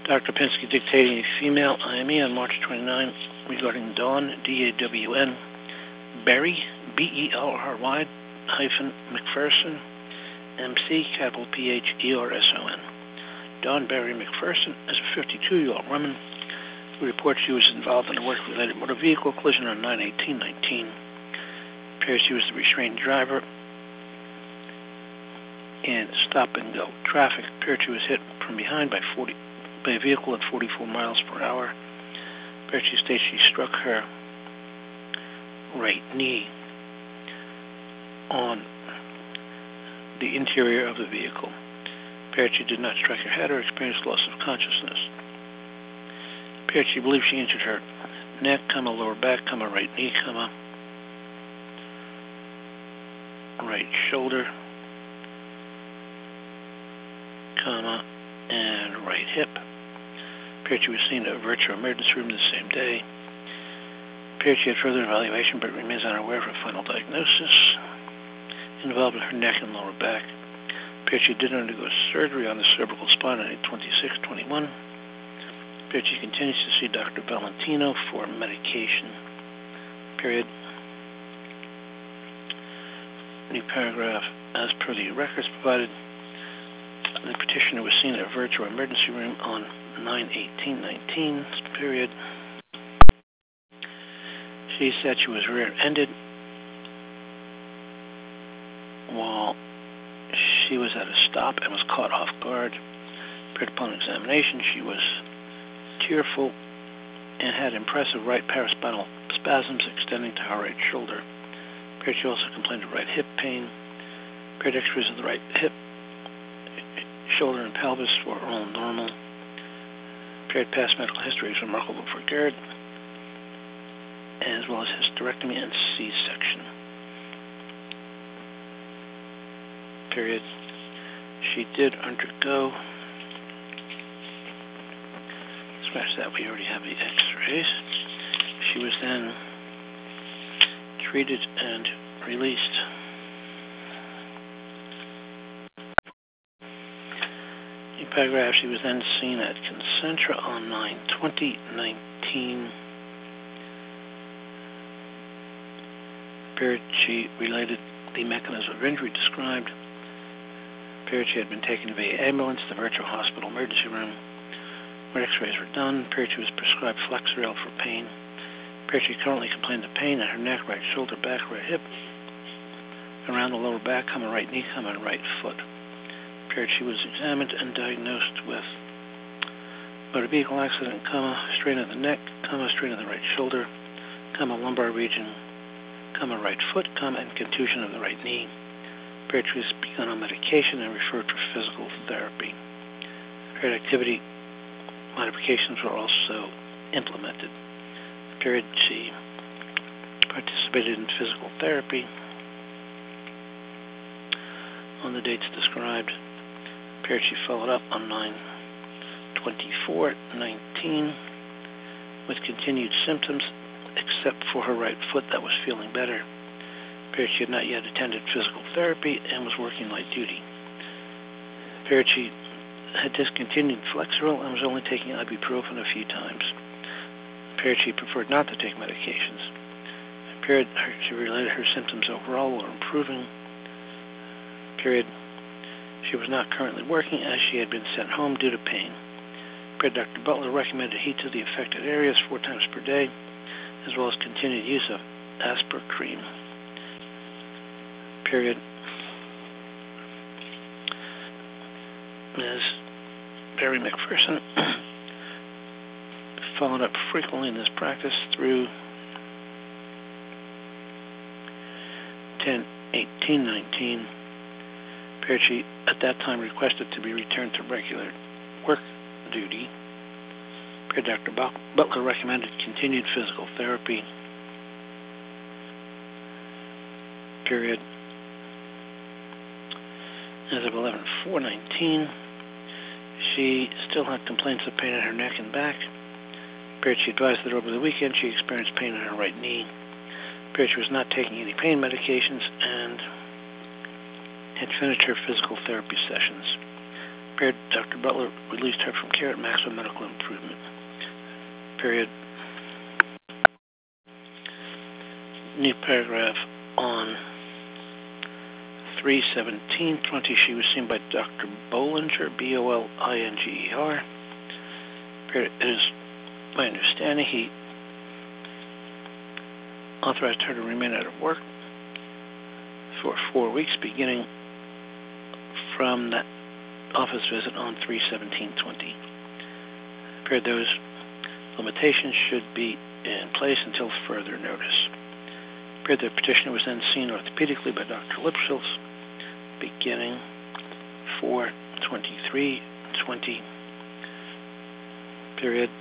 Dr. Pinsky dictating a female IME on March 29 regarding Dawn, D-A-W-N, Berry, B-E-R-R-Y, hyphen McPherson, M-C, capital P-H-E-R-S-O-N. Dawn Berry McPherson is a 52-year-old woman who reports she was involved in a work-related motor vehicle collision on 9/18/19. Appears she was the restrained driver in stop-and-go traffic. Appeared she was hit from behind by a vehicle at 44 miles per hour. Appeared she states she struck her right knee on the interior of the vehicle. Appeared she did not strike her head or experience loss of consciousness. Appeared she believed she injured her neck, lower back, right knee, right shoulder, and right hip. Appeared she was seen at a virtual emergency room the same day. Appeared she had further evaluation but remains unaware for final diagnosis. Involved in her neck and lower back. Appeared she did undergo surgery on the cervical spine on 8/26/21. Appeared she continues to see Dr. Valentino for medication. Period. New paragraph. As per the records provided, the petitioner was seen at a virtual emergency room on 9/18/19. Period. She said she was rear-ended while she was at a stop and was caught off guard. Upon examination, she was tearful and had impressive right paraspinal spasms extending to her right shoulder. She also complained of right hip pain. X-rays of the right hip, shoulder, and pelvis were all normal. Past medical history is remarkable for GERD, as well as hysterectomy and C-section. Period. She did undergo, scratch that, we already have the x-rays. She was then treated and released. In paragraph, she was then seen at Concentra on 9/20/19. She related the mechanism of injury described. She had been taken to the ambulance, the virtual hospital emergency room, where x-rays were done. She was prescribed Flexeril for pain. She currently complained of pain in her neck, right shoulder, back, right hip, around the lower back, right knee, and right foot. She was examined and diagnosed with motor vehicle accident, strain of the neck, strain of the right shoulder, lumbar region, right foot, and contusion of the right knee. She was begun on medication and referred for physical therapy. Activity modifications were also implemented. She participated in physical therapy on the dates described. She followed up on 9/24/19 with continued symptoms, except for her right foot that was feeling better. She had not yet attended physical therapy and was working light duty. She had discontinued Flexeril and was only taking ibuprofen a few times. She preferred not to take medications. She related her symptoms overall were improving. She was not currently working as she had been sent home due to pain. Dr. Butler recommended heat to the affected areas 4 times per day, as well as continued use of Aspir cream. Ms. Berry McPherson followed up frequently in this practice through 10/18/19. She at that time requested to be returned to regular work duty. Dr. Butler recommended continued physical therapy. As of 11/4/19, she still had complaints of pain in her neck and back. She advised that over the weekend she experienced pain in her right knee. She was not taking any pain medications and had finished her physical therapy sessions. Period. Dr. Butler released her from care at maximum medical improvement. Period. New paragraph on 3/17/20. She was seen by Dr. Bollinger, Bolinger. Period. It is my understanding he authorized her to remain out of work for 4 weeks, beginning from that office visit on 3/17/20. Period. Those limitations should be in place until further notice. Period. The petitioner was then seen orthopedically by Dr. Lipschitz, beginning 4/23/20. Period.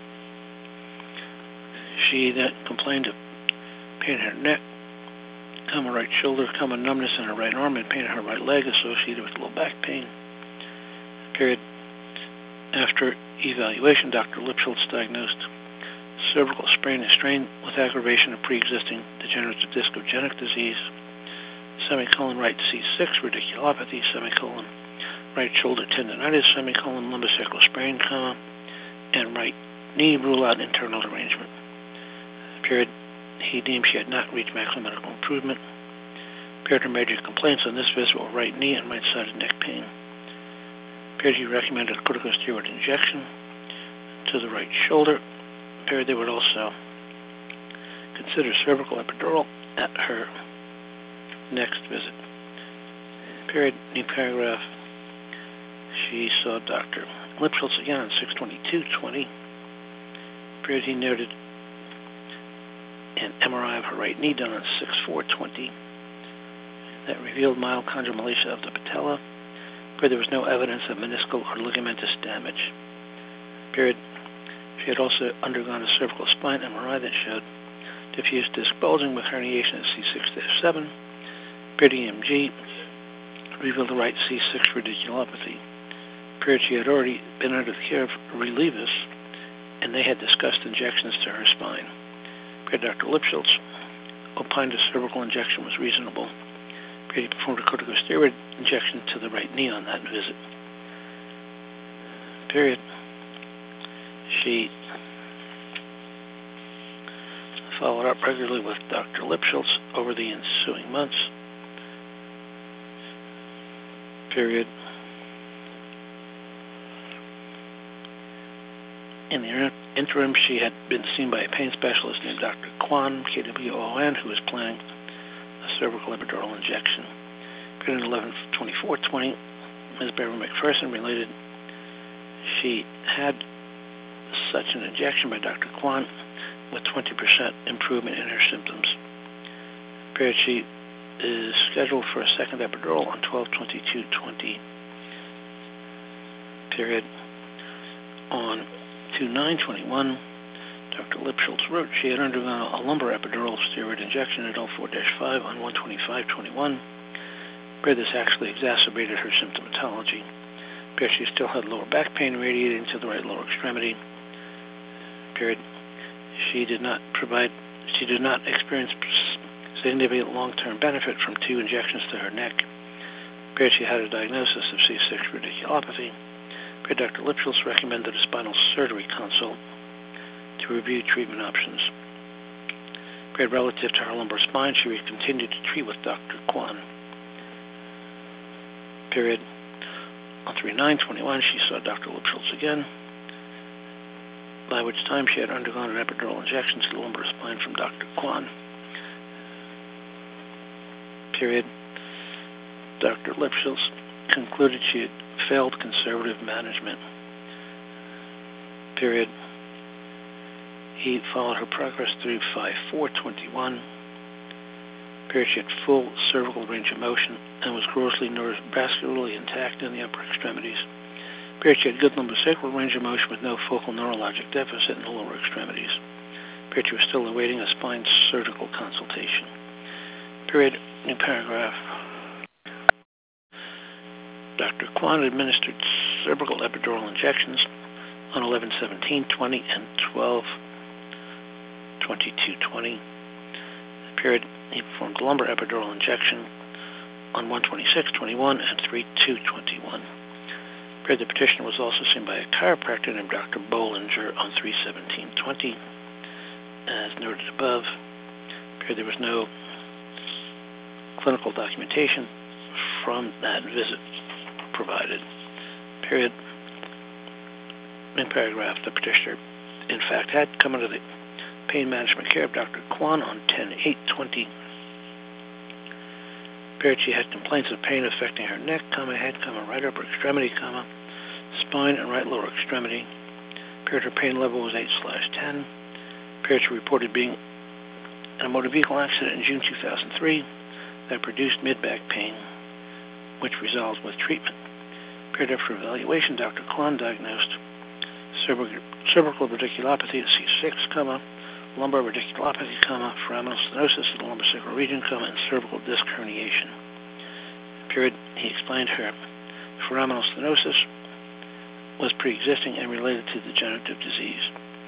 She then complained of pain in her neck, common right shoulder, common numbness in her right arm, and pain in her right leg associated with low back pain. Period. After evaluation, Dr. Lipschitz diagnosed cervical sprain and strain with aggravation of pre-existing degenerative discogenic disease, right C6 radiculopathy, right shoulder tendonitis, lumbosacral sprain, and right knee rule out internal derangement. Period. He deemed she had not reached maximum medical improvement. Period. Her major complaints on this visit were right knee and right-sided neck pain. Period. He recommended a corticosteroid injection to the right shoulder. Period. They would also consider cervical epidural at her next visit. Period. New paragraph. She saw Dr. Lipschitz again on 6/22/20. Period. He noted an MRI of her right knee done on 6/4/20 that revealed mild chondromalacia of the patella. Period. There was no evidence of meniscal or ligamentous damage. Period. She had also undergone a cervical spine MRI that showed diffuse disc bulging with herniation at C6-7. Period. EMG revealed the right C6 radiculopathy. Period. She had already been under the care of Relievus, and they had discussed injections to her spine. Period. Dr. Lipschitz opined a cervical injection was reasonable. Period. He performed a corticosteroid injection to the right knee on that visit. Period. She followed up regularly with Dr. Lipschitz over the ensuing months. Period. In the interim, she had been seen by a pain specialist named Dr. Kwan, KWON, who was planning a cervical epidural injection. Period. 11/24/20, Ms. Beverly McPherson related she had such an injection by Dr. Kwan with 20% improvement in her symptoms. Period. She is scheduled for a second epidural on 12/22/20. Period. On 2/9/21, Dr. Lipschitz wrote she had undergone a lumbar epidural steroid injection at L4-5 on 1/25/21. Period. This actually exacerbated her symptomatology. Period. She still had lower back pain radiating to the right lower extremity. Period. She did not experience significant long-term benefit from 2 injections to her neck. Period. She had a diagnosis of C6 radiculopathy. Period. Dr. Lipschitz recommended a spinal surgery consult to review treatment options. Period. Relative to her lumbar spine, she continued to treat with Dr. Kwan. Period. On 3/9/21, she saw Dr. Lipschitz again, by which time she had undergone an epidural injection to the lumbar spine from Dr. Kwan. Period. Dr. Lipschitz concluded she had failed conservative management. Period. He followed her progress through 5/4/21. Period. She had full cervical range of motion and was grossly neurovascularly intact in the upper extremities. Period. She had good lumbosacral range of motion with no focal neurologic deficit in the lower extremities. Period. She was still awaiting a spine surgical consultation. Period. New paragraph. Dr. Kwan administered cervical epidural injections on 11/17/20 and 12/22/20. Period. He performed lumbar epidural injection on 1/26/21 and 3/2/21. The petitioner was also seen by a chiropractor named Dr. Bollinger on 3/17/20. As noted above, there was no clinical documentation from that visit provided. In paragraph, the petitioner, in fact, had come under the pain management care of Dr. Kwan on 10/8/20. She had complaints of pain affecting her neck, head, right upper extremity, spine, and right lower extremity. Her pain level was 8/10. She reported being in a motor vehicle accident in June 2003 that produced mid-back pain, which resolved with treatment. After evaluation, Dr. Kwan diagnosed cervical radiculopathy at C6, lumbar radiculopathy, foraminal stenosis in the lumbosacral region, and cervical disc herniation. He explained her foraminal stenosis was pre-existing and related to degenerative disease.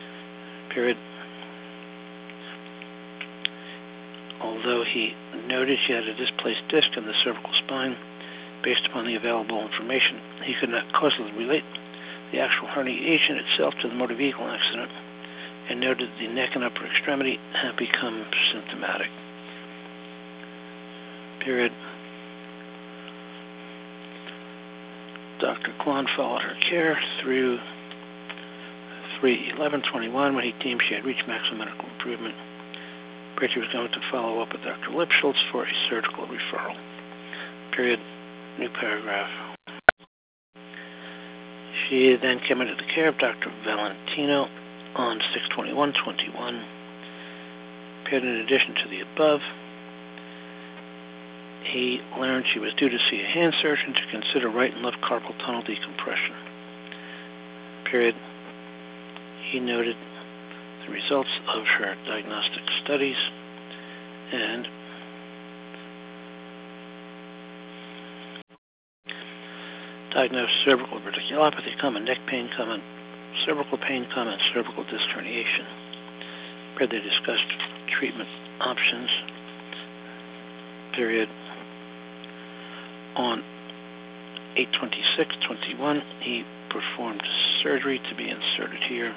Although he noted she had a displaced disc in the cervical spine, based upon the available information, he could not causally relate the actual herniation itself to the motor vehicle accident, and noted the neck and upper extremity have become symptomatic. Dr. Kwan followed her care through 3/11/21 when he deemed she had reached maximum medical improvement. She was going to follow up with Dr. Lipschultz for a surgical referral. New paragraph. She then came into the care of Dr. Valentino on 6/21/21. In addition to the above, he learned she was due to see a hand surgeon to consider right and left carpal tunnel decompression. He noted the results of her diagnostic studies and diagnosed cervical radiculopathy, neck pain, cervical pain, and cervical disc herniation. They discussed treatment options. On 8/26/21, he performed surgery to be inserted here.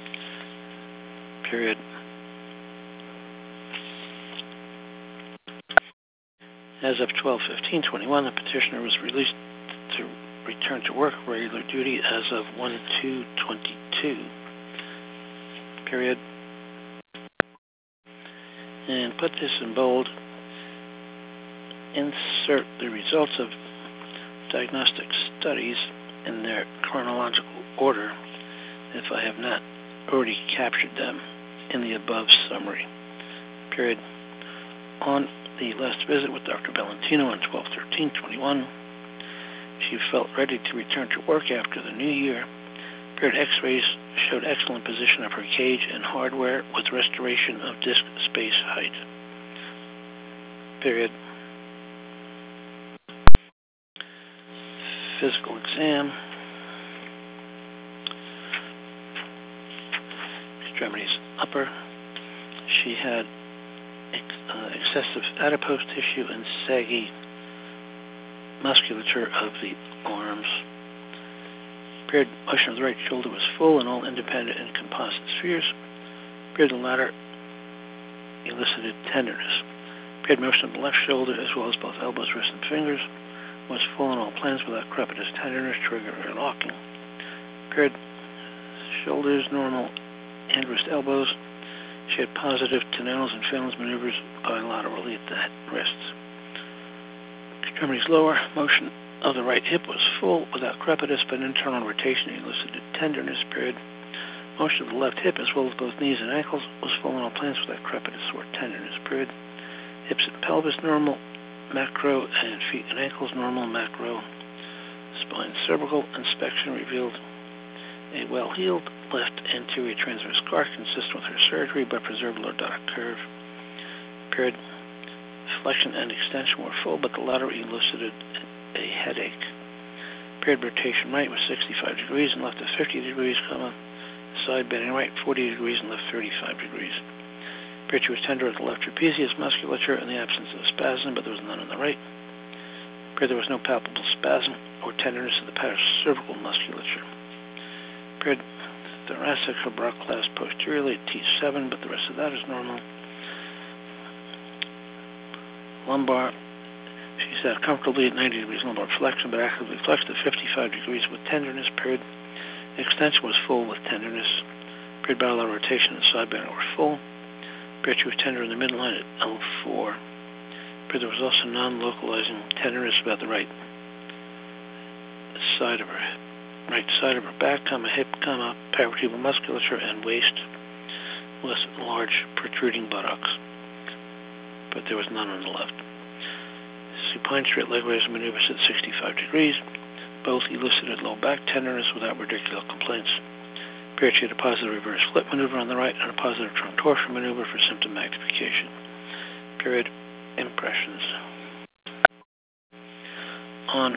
As of 12/15/21, the petitioner was released to return to work regular duty as of 1/2/22. And put this in bold. Insert the results of diagnostic studies in their chronological order if I have not already captured them in the above summary. On the last visit with Dr. Valentino on 12/13/21, she felt ready to return to work after the new year. X-rays showed excellent position of her cage and hardware with restoration of disc space height. Physical exam. Extremities upper. She had excessive adipose tissue and saggy musculature of the arms. Motion of the right shoulder was full and all independent and composite spheres. The latter elicited tenderness. Motion of the left shoulder as well as both elbows, wrists, and fingers was full on all planes without crepitus, tenderness, trigger, or locking. Shoulders normal, hand, wrist, elbows. She had positive Tenel's and Phelan's maneuvers bilaterally at the wrists. Extremities lower, motion of the right hip was full without crepitus, but internal rotation elicited tenderness. Motion of the left hip as well as both knees and ankles was full on all planes without crepitus or tenderness. Hips and pelvis normal, macro, and feet and ankles normal, macro. Spine cervical inspection revealed a well-healed left anterior transverse scar consistent with her surgery but preserved lordotic curve. Flexion and extension were full, but the latter elicited a headache. Rotation right was 65 degrees and left at 50 degrees, side bending right 40 degrees and left 35 degrees. She was tender at the left trapezius musculature in the absence of spasm, but there was none on the right. Period. There was no palpable spasm or tenderness of the paracervical musculature. Period. Thoracic class posteriorly at T7, but the rest of that is normal. Lumbar, she sat comfortably at 90 degrees lumbar flexion, but actively flexed at 55 degrees with tenderness. Period. Extension was full with tenderness. Period. Bilateral rotation and side bending were full. Period. She was tender in the midline at L4. Period. There was also non-localizing tenderness about the right side of her back, hip, paravertebral musculature, and waist, with large protruding buttocks, but there was none on the left. Supine straight leg raise maneuvers at 65 degrees. Both elicited low back tenderness without radicular complaints. Period. She had a positive reverse flip maneuver on the right and a positive trunk torsion maneuver for symptom magnification. Period. Impressions. On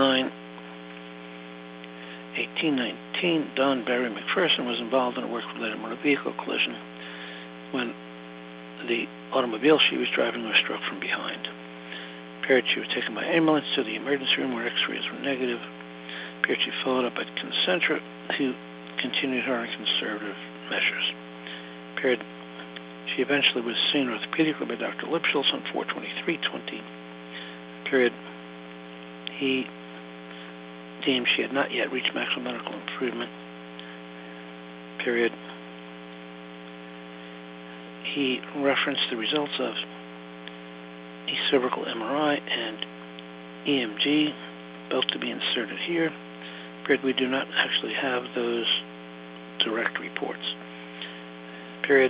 9/18/19, Don Barry McPherson was involved in a work-related motor vehicle collision when the automobile she was driving was struck from behind. Period. She was taken by ambulance to the emergency room where x-rays were negative. Period. She followed up at Concentra, who continued her conservative measures. Period. She eventually was seen orthopedically by Dr. Lipschultz on 4/23/20. Period. He deemed she had not yet reached maximum medical improvement. Period. He referenced the results of a cervical MRI and EMG, both to be inserted here. Period. We do not actually have those direct reports. Period.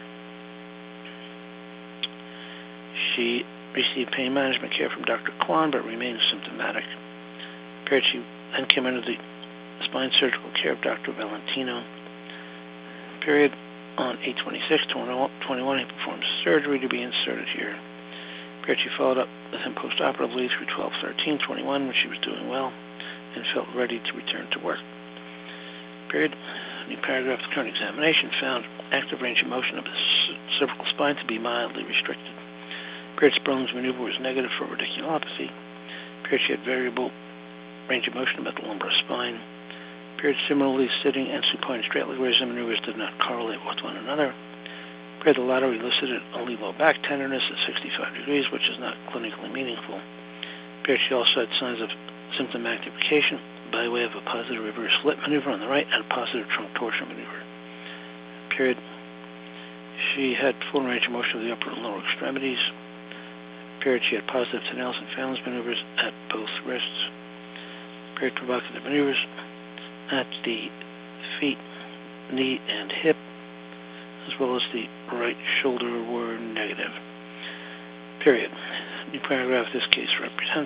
She received pain management care from Dr. Kwan, but remained symptomatic. Period. She then came under the spine surgical care of Dr. Valentino. Period. On 8/26/21, he performed surgery to be inserted here. Period. She followed up with him postoperatively through 12/13/21 when she was doing well and felt ready to return to work. Period. New paragraph. The current examination found active range of motion of the cervical spine to be mildly restricted. Period. Sperling's maneuver was negative for radiculopathy. Period. She had variable range of motion about the lumbar spine. Period. Similarly, sitting and supine straight leg raise maneuvers did not correlate with one another. Period. The latter elicited only low back tenderness at 65 degrees, which is not clinically meaningful. Period. She also had signs of symptom magnification by way of a positive reverse flip maneuver on the right and a positive trunk torsion maneuver. Period. She had full range of motion of the upper and lower extremities. Period. She had positive Tenelles and phalanx maneuvers at both wrists. Period. Provocative maneuvers at the feet, knee, and hip, as well as the right shoulder, were negative. Period. New paragraph. This case represents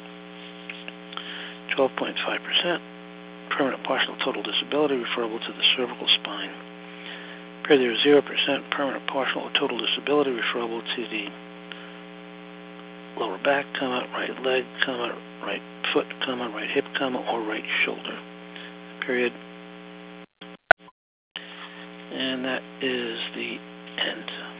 12.5% permanent partial total disability referable to the cervical spine. Period. There is 0% permanent partial or total disability referable to the lower back, right leg, right foot, right hip, or right shoulder. Period. And that is the end.